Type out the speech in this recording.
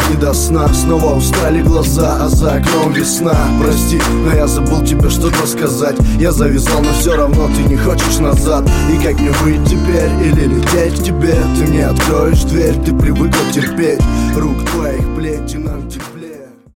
не до сна. Снова устали глаза, а за окном весна. Прости, но я забыл тебе что-то сказать. Я завязал, но все равно ты не хочешь назад. И как мне быть теперь, или лететь к тебе? Ты мне откроешь дверь, ты привыкла терпеть. Рук твоих плети нам теперь